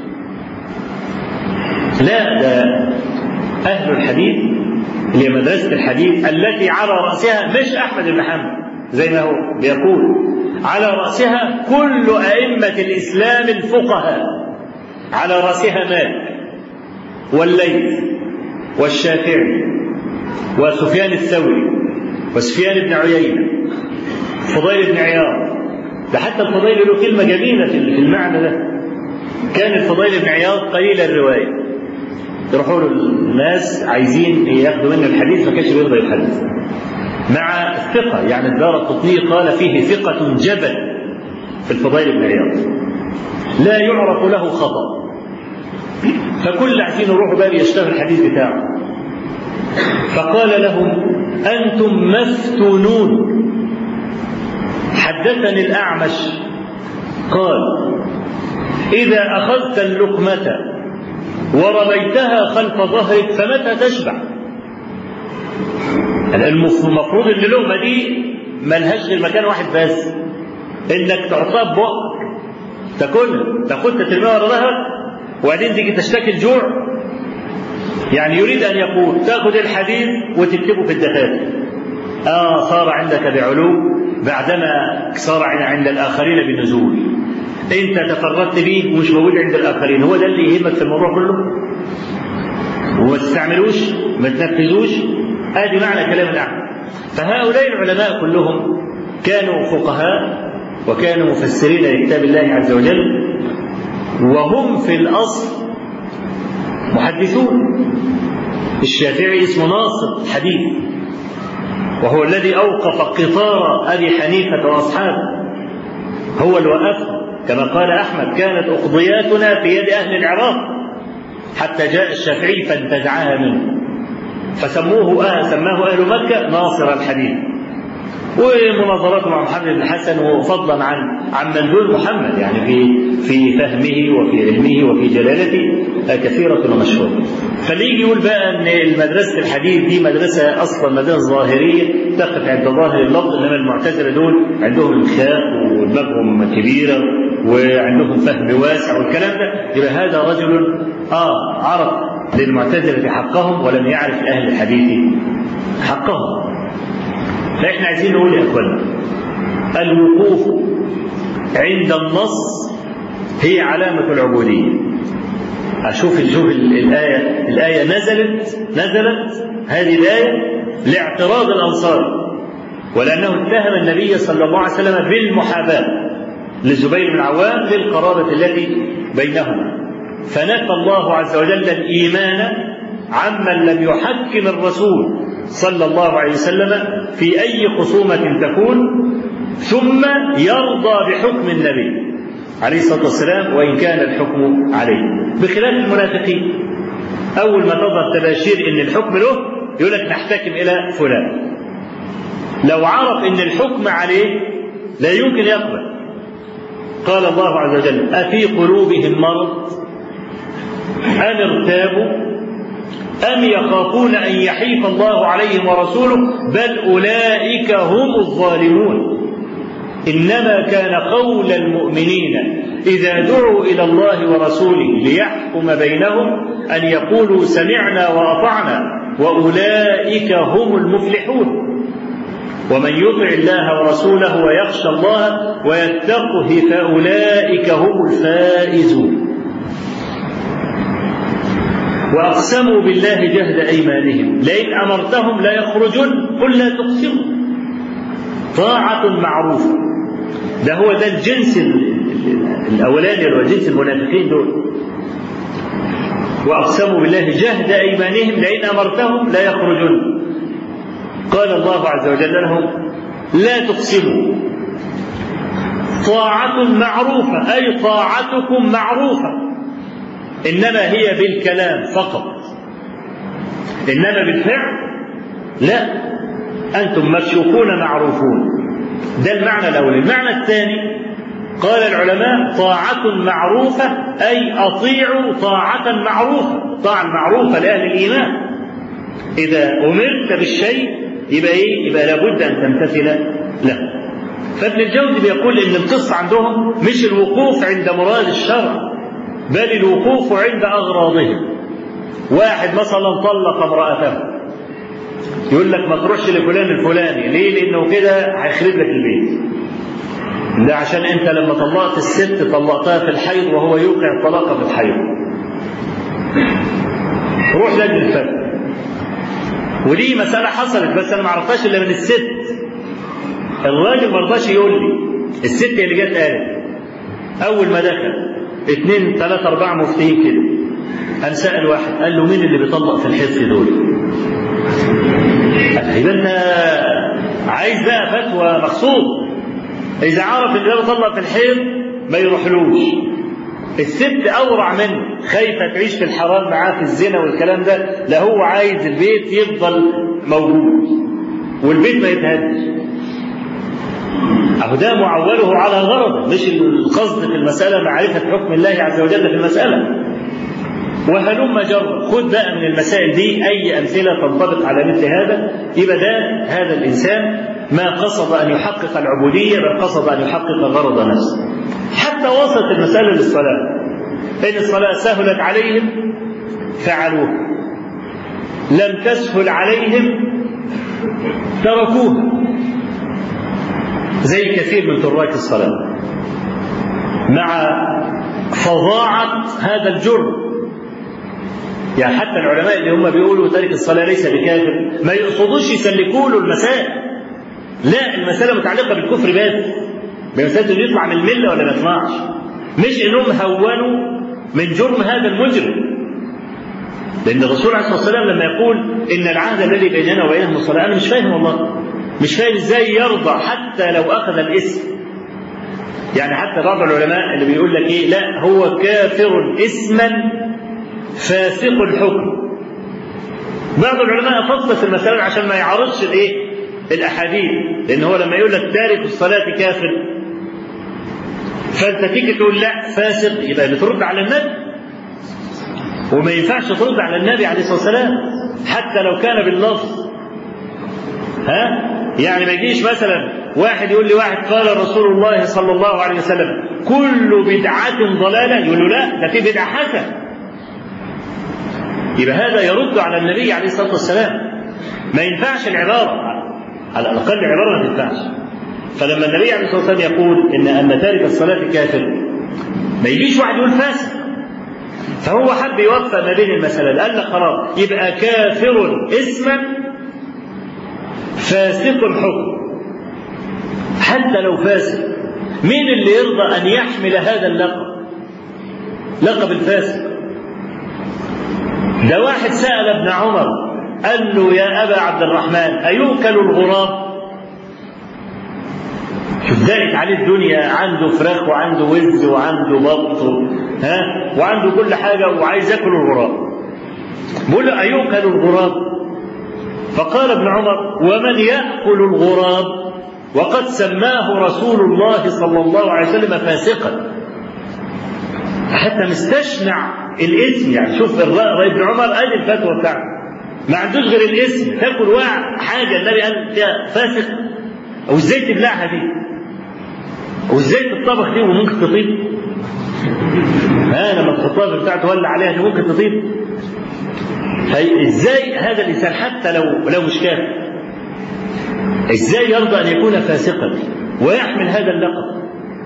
لا، ده أهل الحديث اللي مدرسة الحديث التي على رأسها مش أحمد بن حنبل زي ما هو بيقول، على رأسها كل أئمة الإسلام الفقهاء، على رأسها مالك والليث والشافعي وسفيان الثوري وسفيان بن عيينة فضيل بن عياض. ده حتى الفضيل له كلمة جميلة في المعنى ده. كان الفضيل بن عياض قليل الرواية، يروحوا له الناس عايزين ياخدوا منه الحديث ما كانش بيرضى يحدث، مع الثقة. يعني الدارقطني قال فيه ثقة جبل في الفضيل بن عياض لا يعرف له خطأ. فكل عايزين يروحوا بقى يشتغل الحديث بتاعه. فقال لهم أنتم مفتونون. حدثني الأعمش قال إذا أخذت اللقمة ورميتها خلف ظهرك فمتى تشبع؟ المفروض ان اللقمه دي ملهاش غير مكان واحد بس، انك تعطيها ببقك تاكلها، تاخدها ترميها ورا ظهرك وبعدين تيجي تشتكي الجوع. يعني يريد ان يقول تاخذ الحديث وتكتبه في الدفاتر. اه صار عندك بعلو بعدما صار عند الاخرين بالنزول. انت تفردت به ومش موجود عند الاخرين، هو ده اللي يهمك في الموضوع كله؟ وما تستعملوش ما تنفذوش. ادي معنى كلام الاعمى. فهؤلاء العلماء كلهم كانوا فقهاء وكانوا مفسرين لكتاب الله عز وجل، وهم في الاصل محدثون. الشافعي اسمه ناصر حديث، وهو الذي اوقف قطار ابي حنيفه واصحابه، هو اللي وقفه. كما قال أحمد كانت أقضياتنا في يد أهل العراق حتى جاء الشافعي فانتزعها منه، فسموه آه سماه أهل مكة ناصر الحديث. ومناظراته مع محمد بن الحسن، وفضلا عن عن من دون محمد يعني في في فهمه وفي علمه وفي جلالته كثيرة ومشهورة. فاللي يجي يقول بقى ان المدرسة الحديث دي مدرسة اصلا مدرسة ظاهرية تقف عند ظاهر اللفظ، انما المعتزلة دول عندهم انخاء ودماغهم كبيرة وعندهم فهم واسع والكلام ده، يبقى هذا رجل اه عرف للمعتزلة حقهم ولم يعرف اهل الحديث حقهم. فإحنا عايزين نقول يا أخوانا الوقوف عند النص هي علامة العبودية. أشوف شوف الآية الآية نزلت نزلت هذه الآية لاعتراض الأنصار، ولأنه اتهم النبي صلى الله عليه وسلم بالمحاباة للزبير بن العوام للقرابة التي بينهما، فنفى الله عز وجل الإيمان عمن لم يحكم الرسول صلى الله عليه وسلم في أي خصومة تكون، ثم يرضى بحكم النبي عليه الصلاة والسلام وإن كان الحكم عليه، بخلاف المنافقين. أول ما تظهر تباشير إن الحكم له يقول لك نحتكم إلى فلان، لو عرف إن الحكم عليه لا يمكن يقبل، قال الله عز وجل: أفي قلوبهم مرض أم ارتابوا أم يخافون أن يحيف الله عليهم ورسوله بل أولئك هم الظالمون. إنما كان قول المؤمنين إذا دعوا إلى الله ورسوله ليحكم بينهم أن يقولوا سمعنا وأطعنا وأولئك هم المفلحون. ومن يطع الله ورسوله ويخشى الله ويتقه فأولئك هم الفائزون. وأقسموا بالله جهد أيمانهم لئن أمرتهم لا يخرجون قل لا تقسموا طاعة معروفة. ده هو ده الجنس الأولاني اللي هو جنس المنافقين دول. وأقسموا بالله جهد أيمانهم لئن أمرتهم لا يخرجون. قال الله عز وجل لهم: لا تقسموا طاعة معروفة أي طاعتكم معروفة، إنما هي بالكلام فقط، إنما بالفعل لا، أنتم مشوقون معروفون. ده المعنى الأول. المعنى الثاني قال العلماء: طاعة معروفة أي أطيعوا طاعة معروفة، طاعة معروفة لأهل الإيمان. إذا أمرت بالشيء يبقى إيه؟ يبقى لابد أن تمتثل له. فابن الجوزي بيقول إن القصة عندهم مش الوقوف عند مراد الشرع بل الوقوف عند أغراضهم. واحد مثلا طلق امرأته يقول لك ما تروحش لفلان الفلاني، ليه؟ لأنه كده هيخرب لك البيت. ده عشان أنت لما طلقت الست طلقتها في الحيض وهو يوقع الطلاق في الحيض. روح لجنة الفتوى. ودي مسألة حصلت بس أنا ما عرفتهاش إلا من الست. الراجل ما رضاش يقول لي، الست اللي جت قالت أول ما دخل اثنين ثلاثة أربعة مفتين كده، قام سأل واحد قال له: مين اللي بيطلق في الحيض دول؟ يبقى أنت عايز بقى فتوى مخصوص. إذا عرف إن ده بيطلق في الحيض ما يروحلوش. الست أورع منه، خايفة تعيش في الحرام معاه في الزنا والكلام ده، لا هو عايز البيت يفضل موجود والبيت ما يتهدش. أهو ده معوله على غرض، مش القصد في المسألة معرفة حكم الله عز وجل في المسألة. وهلم جر، خد بقى من المسائل دي أي أمثلة تنطبق على مثل هذا. يبقى ده هذا الإنسان ما قصد أن يحقق العبودية بل قصد أن يحقق غرض نفسه. حتى وصلت المسألة للصلاة، إن الصلاة سهلت عليهم فعلوها، لم تسهل عليهم تركوها، زي كثير من تراك الصلاة مع فظاعة هذا الجرم. يعني حتى العلماء اللي هم بيقولوا تارك الصلاة ليس بكافر ما يقصدوش يسلكوا له المسائل، لا، المسألة متعلقة بالكفر بس، بمسألة انه يطلع من الملة ولا ما يطلعش، مش انهم هونوا من جرم هذا المجرم. لأن الرسول عليه الصلاة والسلام لما يقول إن العهد الذي بيننا وبينهم الصلاة، أنا مش فاهم والله، مش فاهم ازاي يرضى حتى لو أخذ الاسم. يعني حتى بعض العلماء اللي بيقول لك ايه، لا هو كافر اسما فاسق الحكم. بعض العلماء فصل في المسألة عشان ما يعارضش الايه الاحاديث، لان هو لما يقول لك تارك الصلاة كافر فانت تيجي تقول لا فاسق، يبقى بترد على النبي، وما ينفعش ترد على النبي عليه الصلاة والسلام حتى لو كان باللفظ. ها يعني ما يجيش مثلا واحد يقول لي واحد قال رسول الله صلى الله عليه وسلم كل بدعة ضلالة، يقول له لا ده في بدعة حسنة، يبقى هذا يرد على النبي عليه الصلاة والسلام. ما ينفعش العبارة، على الأقل العبارة ما تنفعش. فلما النبي عليه الصلاة والسلام يقول إن أن تارك الصلاة كافر، ما يجيش واحد يقول فاسق. فهو حب يوفق ما بين المسألة، قال لك خلاص يبقى كافر اسما فاسق الحكم. حتى لو فاسق، مين اللي يرضى أن يحمل هذا اللقب، لقب الفاسق؟ ده واحد سأل ابن عمر قال له يا أبا عبد الرحمن أيؤكل الغراب؟ شوف ضاقت عليه الدنيا، عنده فراخ وعنده وز وعنده بط ها وعنده كل حاجة وعايز ياكل الغراب. بقول له أيؤكل الغراب؟ فقال ابن عمر ومن يأكل الغراب وقد سماه رسول الله صلى الله عليه وسلم فاسقا، حتى مستشنع الاسم. يعني شوف ابن عمر ادي الفتوى بتاعته، ما عندوش غير الاسم، تاكل واحد حاجه النبي قال فيها فاسق، او ازاي تبلعها دي، او ازاي تطبخ دي وممكن تطيب، ها لما تحطها في بتاع تولع عليها دي ممكن تطيب. ازاي هذا الانسان حتى لو لو مش كافر ازاي يرضى ان يكون فاسقا ويحمل هذا اللقب؟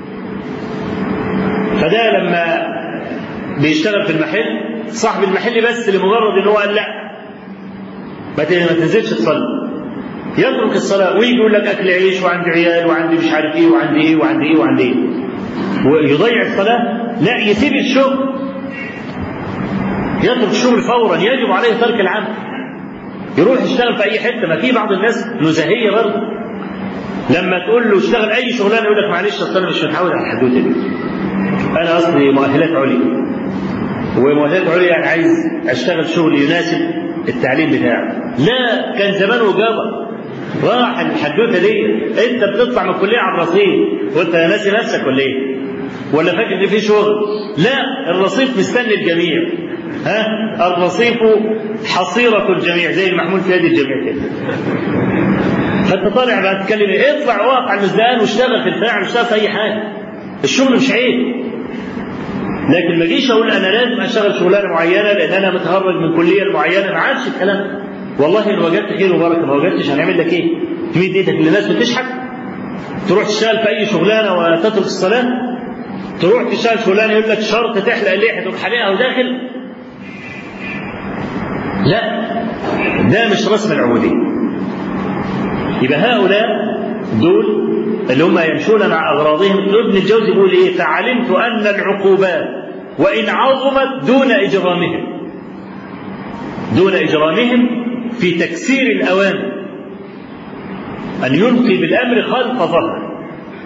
فده لما بيشتغل في المحل صاحب المحل بس لمجرد ان هو قال لا ما تنزلش تصلي، يترك الصلاه ويجي يقول لك اكل عيش وعندي عيال وعندي مش عارف ايه وعندي ايه وعندي ايه وعندي ايه ويضيع الصلاه، لا يسيب الشغل، يترك الشغل فورا، يجب عليه ترك العمل، يروح يشتغل في اي حته. ما في بعض الناس نزاهيه برضه لما تقول له اشتغل اي شغلانه يقول لك معلش اصل انا مش متعود على الحدوته دي، انا اصلي مؤهلات عليا، ومؤهلات عليا يعني عايز اشتغل شغل يناسب التعليم بتاعه. لا، كان زمانه جابر راح الحدوته دي. انت بتطلع من الكليه على الرصيف وانت ناسي نفسك ولا ايه؟ ولا فاكر ان في شغل؟ لا، الرصيف مستني الجميع، ها الرصيف حصيرة الجميع زي المحمول في يد الجميع كده. فانت طالع بقى تتكلم ايه؟ اطلع واقف على المزدان واشتغل في الفاعل واشتغل في اي حاجه، الشغل مش عيب. لكن ما اجيش اقول انا لازم اشتغل شغلانه معينه لان انا متخرج من كليه معينه، ما عادش الكلام. والله ان وجدت خير وبركه، ما وجدتش هنعمل لك ايه؟ تمد ايدك للناس وتشحت؟ تروح تشتغل في اي شغلانه وتترك الصلاه؟ تروح تشتغل شغلانه يقول لك شرط تحلق اللحيه تقوم حلقها وداخل؟ لا، ده مش رسم العبوديه. يبقى هؤلاء دول اللي هم يمشون مع اغراضهم. ابن الجوزي بيقول ايه؟ فعلمت ان العقوبات وان عظمت دون اجرامهم دون اجرامهم في تكسير الاوامر ان يلقي بالامر خلف ظهره.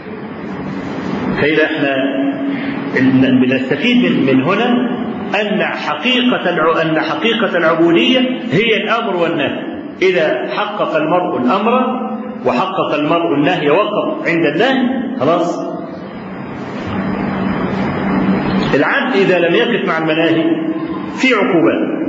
فاذا احنا بنستفيد من, من هنا ان حقيقه ان حقيقه العبوديه هي الامر والنهي. اذا حقق المرء الامر وحقق المرء النهي وقف عند النهي خلاص. العبد إذا لم يقف مع المناهي في عقوبات،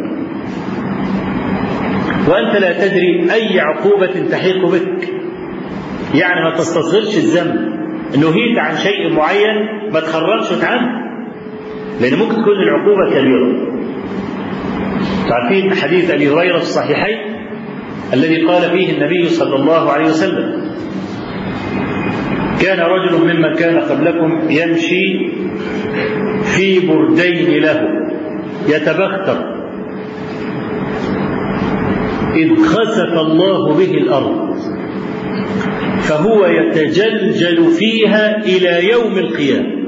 وأنت لا تدري أي عقوبة تحيق بك. يعني ما تستصغرش الذنب، نهيت عن شيء معين ما تخرجش عنه، لأن ممكن تكون العقوبة كبيرة. تعرفين حديث أبي هريرة في الصحيحين الذي قال فيه النبي صلى الله عليه وسلم: كان رجل ممن كان قبلكم يمشي في بردين له يتبختر إذ خسف الله به الأرض فهو يتجلجل فيها إلى يوم القيامة.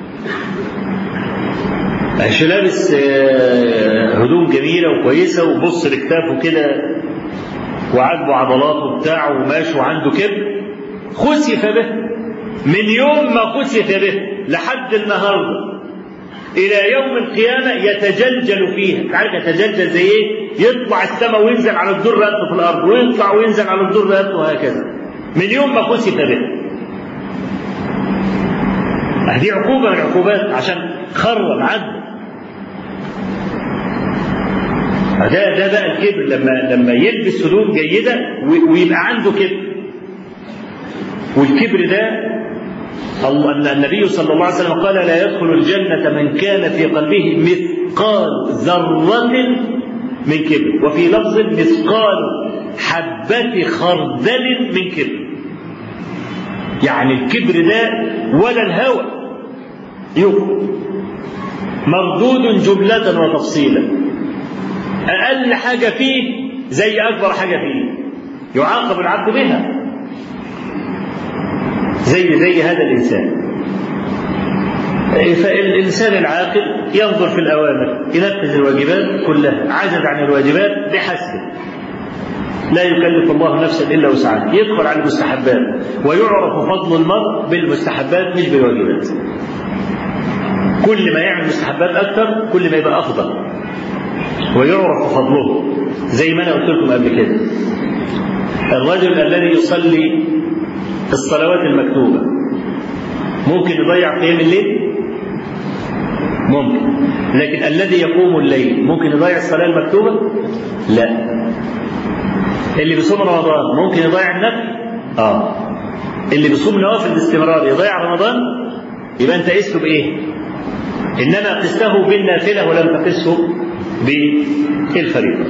مش لابس هدوم جميلة وكويسة وبص لكتافه كده وعاجبه عضلاته وبتاعه وماشي وعنده كبر، خسف به من يوم ما خسف به لحد النهارده الى يوم القيامه يتجلجل فيها. عارف يتجلجل زي ايه؟ يطلع السماء وينزل على الدور رقبته في الارض ويطلع وينزل على الدور رقبته وهكذا من يوم ما خسف به. هذه عقوبه من العقوبات عشان خرب عدل. ده ده بقى الكبر، لما لما يلبس هدوم جيده ويبقى عنده كبر. والكبر ده النبي صلى الله عليه وسلم قال: لا يدخل الجنة من كان في قلبه مثقال ذرة من كبر، وفي لفظ مثقال حبة خردل من كبر. يعني الكبر ده ولا الهوى يكفر، مردود جملة وتفصيلا. أقل حاجة فيه زي أكبر حاجة فيه يعاقب العبد بها، زي زي هذا الإنسان. فالإنسان العاقل ينظر في الأوامر، ينفذ الواجبات كلها، عجز عن الواجبات بحسبه، لا يكلف الله نفسا إلا وسعها، يدخل على المستحبات، ويعرف فضل المرء بالمستحبات مش بالواجبات. كل ما يعمل مستحبات أكثر كل ما يبقى أفضل ويعرف فضله. زي ما أنا قلت لكم قبل كده، الرجل الذي يصلي الصلوات المكتوبة ممكن يضيع قيام الليل؟ ممكن. لكن الذي يقوم الليل ممكن يضيع الصلاة المكتوبة؟ لا. اللي بيصوم رمضان ممكن يضيع النفل؟ اه. اللي بيصوم نوافل باستمرار يضيع رمضان؟ يبقى انت قسته بايه؟ انما قسته بالنافلة ولم تقسه بالفريضة.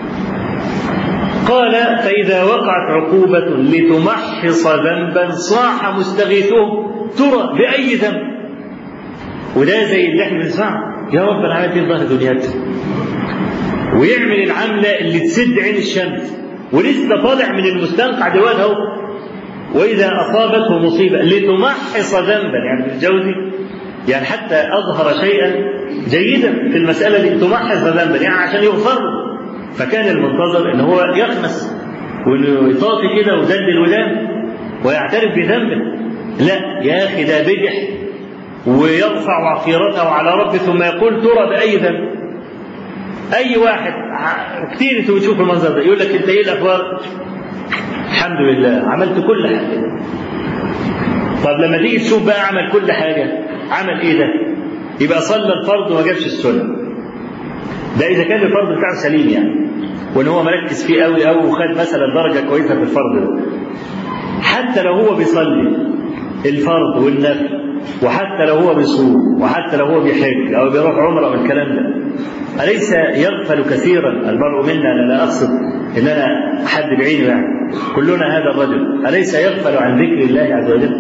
قال: فإذا وقعت عقوبة لتمحص ذنبا صاح مستغيثه ترى بأي ذنب. وده زي اللي احنا بنسمعه: يا رب انا عملت ايه في ظهر دنياك؟ ويعمل العملة اللي تسد عين الشمس ولسه طالع من المستنقع دلوقتي اهو. وإذا أصابته مصيبة لتمحص ذنبا، يعني بالجوزي يعني حتى أظهر شيئا جيدا في المسألة دي، تمحص ذنبا يعني عشان يغفر له. فكان المنتظر ان هو يخمس وانه يطاطي كده ويدلل ودان ويعترف بذنبه. لا يا اخي، ده بجح ويرفع عقيرته على ربه ثم يقول ترى بأي ذنب. اي واحد كتير انتوا بتشوفوا المنظر ده يقول لك: انت ايه الاخبار؟ الحمد لله عملت كل حاجه. طب لما تيجي تشوف بقى عمل كل حاجه، عمل ايه ده؟ يبقى صلى الفرض وما جابش السنه. ده اذا كان الفرض بتاعه سليم يعني، وان هو مركز فيه قوي قوي وخد مثلا درجه كويسه في الفرض ده. حتى لو هو بيصلي الفرض والنفل، وحتى لو هو بيصوم، وحتى لو هو بيحج او بيروح عمره والكلام ده، أليس يغفل كثيرا المرء منا؟ أنا لا أقصد إن أنا حد بعينه يعني، كلنا هذا الرجل، أليس يغفل عن ذكر الله عز وجل؟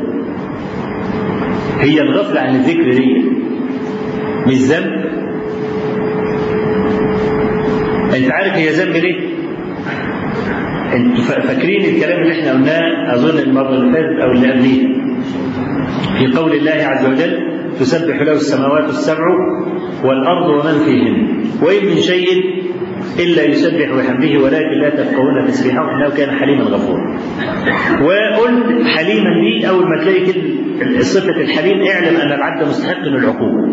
هي الغفلة عن الذكر دي مش ذنب؟ أنت عارف هي ذنب ليه؟ أنتوا فاكرين الكلام اللي احنا قلناه أظن المرة اللي فاتت أو اللي قبليها في قول الله عز وجل: تسبح له السماوات السبع والأرض ومن فيهن وإن من شيء إلا يسبح بحمده ولكن لا تفقهون تسبيحه إنه كان حليما غفورا. وقلت حليما دي أول ما تلاقي كده صفة الحليم اعلم أن العبد مستحق للعقوبة.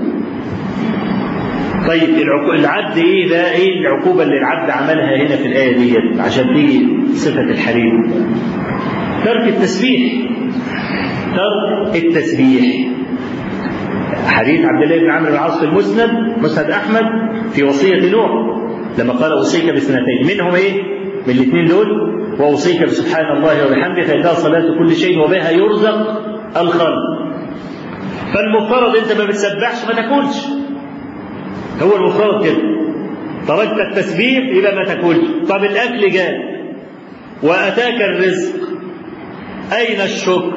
طيب العبد إيه ده؟ إيه العقوبة اللي العبد عملها هنا في الآية دي عشان تيجي صفة الحليم؟ ترك التسبيح. ترك التسبيح. حديث عبد الله بن عمرو بن العاص في المسند، مسند أحمد، في وصية نوح لما قال: أوصيك باثنتين، منهم إيه؟ من الاثنين دول: وأوصيك بسبحان الله وبحمده فإنها صلاة كل شيء وبها يرزق الخلق. فالمفترض أنت ما بتسبحش ما تاكلش. هو المفترض كده. تركت التسبيح يبقى ما تاكلش. طب الأكل جاء وأتاك الرزق، أين الشكر؟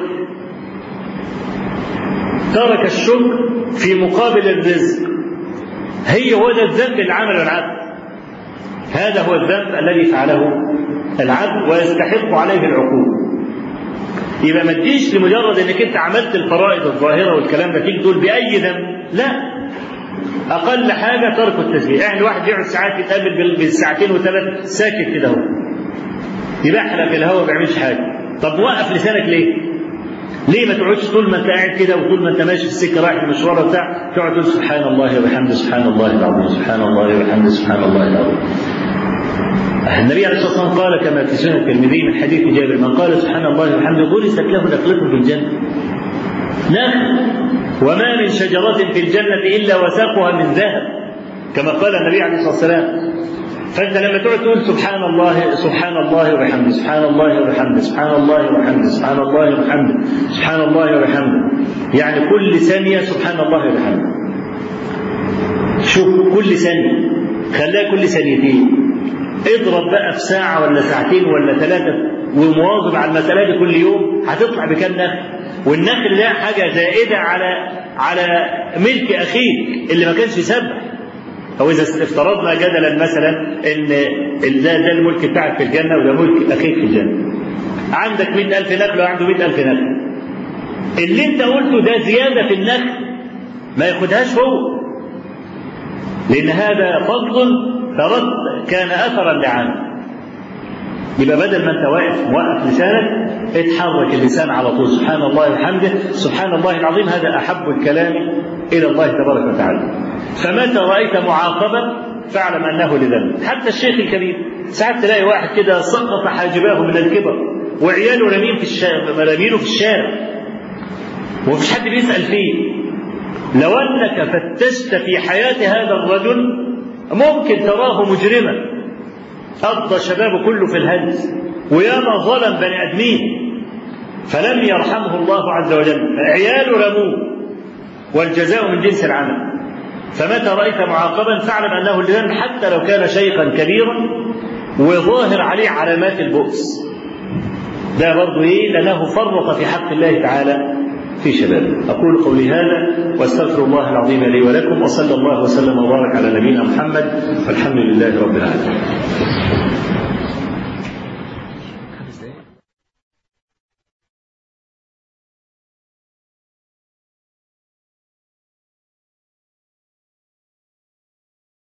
ترك الشكر في مقابل الرزق. هي هو ده الذنب اللي عمله العبد. هذا هو الذنب الذي فعله العبد ويستحق عليه العقوبة. يبقى ما تجيش لمجرد انك انت عملت الفرائض الظاهرة والكلام ده تيجي تقول بأي ذنب. لا، أقل حاجة ترك التسبيح. يعني الواحد يقعد ساعات يتقابل بالساعتين وثلاث ساكت كده هو يبحلق في الهواء ما بيعملش حاجة. طب وقف لسانك ليه؟ ليه ما تقعدش طول ما انت قاعد كده وطول ما انت ماشي في السكه رايح المشوار بتاع تقعد تقول سبحان الله وبحمده سبحان الله العظيم سبحان الله وبحمده سبحان الله العظيم. النبي عليه الصلاه والسلام قال كما في سنن الترمذي من حديث جابر: من قال سبحان الله وبحمده غرست له نخلته في الجنه. نخل وما من شجره في الجنه الا وساقها من ذهب كما قال النبي عليه الصلاه والسلام. فانت لما تقعد تقول سبحان الله سبحان الله وبحمده سبحان الله وبحمده سبحان الله وبحمده سبحان الله وبحمده سبحان الله وبحمده، يعني كل ثانيه سبحان الله وبحمده. شوف كل ثانيه، خليها كل ثانيتين. اضرب بقى في ساعه ولا ساعتين ولا ثلاثه ومواظب على المساله دي كل يوم، هتطلع بكام نخل؟ والنخل ده حاجه زائده على على ملك اخيك اللي ما كانش يسبح. أو إذا افترضنا جدلا مثلا إن ده, ده الملك بتاعك في الجنة وده ملك أخيك في الجنة. عندك مئة ألف نخل وعنده مئة ألف نخل. اللي أنت قلته ده زيادة في النخل ما ياخدهاش هو، لأن هذا فضل فرد كان أثرا لعامل. يبقى بدل ما أنت واقف موقف لسانك اتحرك اللسان على طول سبحان الله وبحمده سبحان الله العظيم. هذا أحب الكلام إلى الله تبارك وتعالى. فمتى رأيت معاقبة فاعلم أنه لذنب. حتى الشيخ الكبير ساعات تلاقي واحد كده سقط حاجباه من الكبر وعياله رامين في الشارع، رامينه في الشارع ومفيش حد بيسأل فيه. لو أنك فتشت في حياة هذا الرجل ممكن تراه مجرما قضى شبابه كله في الهلس وياما ظلم بني آدمين فلم يرحمه الله عز وجل، عياله رموه والجزاء من جنس العمل. فمتى رأيت معاقبا فاعلم أنه لذنب حتى لو كان شيخا كبيرا وظاهر عليه علامات البؤس. ده برضه إيه؟ لأنه فرط في حق الله تعالى في شبابه. أقول قولي هذا واستغفر الله العظيم لي ولكم، وصلى الله وسلم وبارك على نبينا محمد والحمد لله رب العالمين.